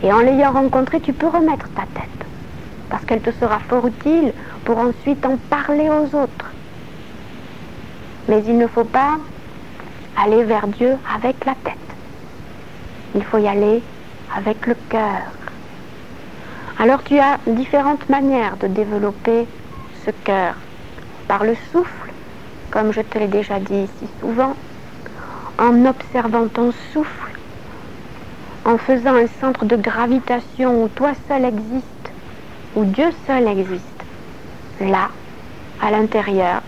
Et en l'ayant rencontrée, tu peux remettre ta tête, parce qu'elle te sera fort utile pour ensuite en parler aux autres. Mais il ne faut pas aller vers Dieu avec la tête. Il faut y aller avec le cœur. Alors tu as différentes manières de développer ce cœur. Par le souffle, comme je te l'ai déjà dit ici souvent, en observant ton souffle, en faisant un centre de gravitation où toi seul existes, où Dieu seul existe, là, à l'intérieur.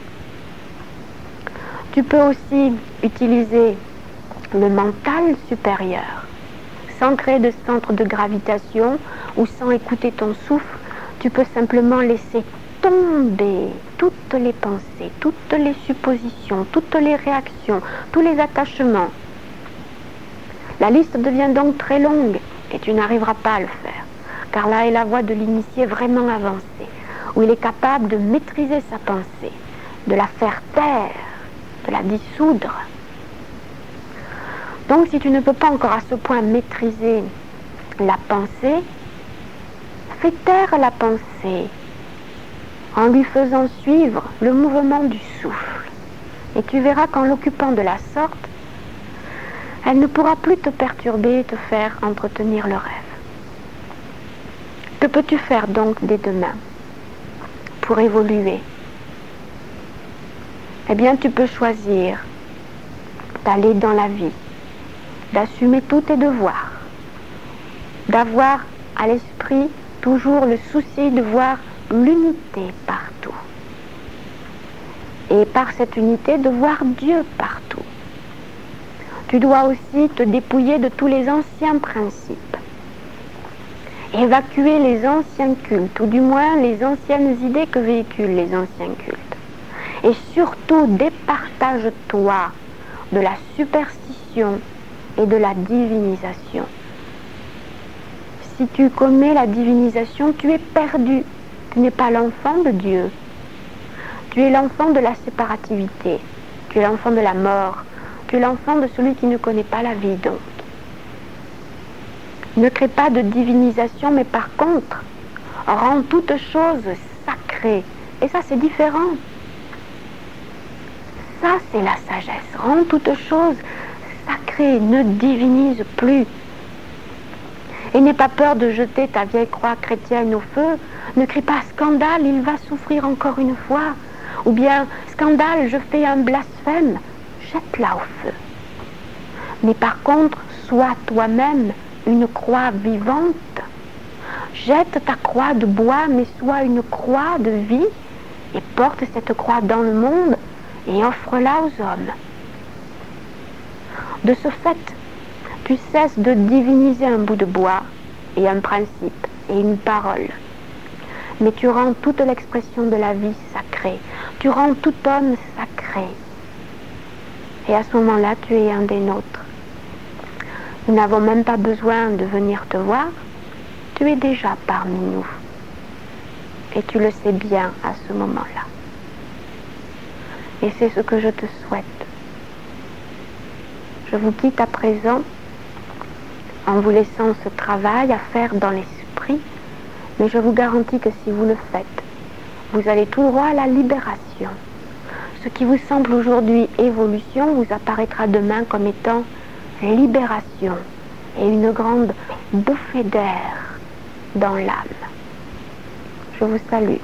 Tu peux aussi utiliser le mental supérieur, sans créer de centre de gravitation ou sans écouter ton souffle. Tu peux simplement laisser tomber toutes les pensées, toutes les suppositions, toutes les réactions, tous les attachements. La liste devient donc très longue et tu n'arriveras pas à le faire, car là est la voie de l'initié vraiment avancée, où il est capable de maîtriser sa pensée, de la faire taire, de la dissoudre. Donc si tu ne peux pas encore à ce point maîtriser la pensée, fais taire la pensée en lui faisant suivre le mouvement du souffle. Et tu verras qu'en l'occupant de la sorte, elle ne pourra plus te perturber et te faire entretenir le rêve. Que peux-tu faire donc dès demain pour évoluer? Eh bien, tu peux choisir d'aller dans la vie, d'assumer tous tes devoirs, d'avoir à l'esprit toujours le souci de voir l'unité partout. Et par cette unité, de voir Dieu partout. Tu dois aussi te dépouiller de tous les anciens principes, évacuer les anciens cultes, ou du moins les anciennes idées que véhiculent les anciens cultes. Et surtout, départage-toi de la superstition et de la divinisation. Si tu commets la divinisation, tu es perdu. Tu n'es pas l'enfant de Dieu. Tu es l'enfant de la séparativité. Tu es l'enfant de la mort. Tu es l'enfant de celui qui ne connaît pas la vie, donc. Ne crée pas de divinisation, mais par contre, rends toute chose sacrée. Et ça, c'est différent. Ça, c'est la sagesse. Rends toute chose sacrée. Ne divinise plus. Et n'aie pas peur de jeter ta vieille croix chrétienne au feu. Ne crie pas scandale, il va souffrir encore une fois. Ou bien scandale, je fais un blasphème. Jette-la au feu. Mais par contre, sois toi-même une croix vivante. Jette ta croix de bois, mais sois une croix de vie et porte cette croix dans le monde et offre-la aux hommes. De ce fait, tu cesses de diviniser un bout de bois et un principe et une parole. Mais tu rends toute l'expression de la vie sacrée. Tu rends tout homme sacré. Et à ce moment-là, tu es un des nôtres. Nous n'avons même pas besoin de venir te voir. Tu es déjà parmi nous. Et tu le sais bien à ce moment-là. Et c'est ce que je te souhaite. Je vous quitte à présent en vous laissant ce travail à faire dans l'esprit, mais je vous garantis que si vous le faites, vous allez tout droit à la libération. Ce qui vous semble aujourd'hui évolution vous apparaîtra demain comme étant libération et une grande bouffée d'air dans l'âme. Je vous salue.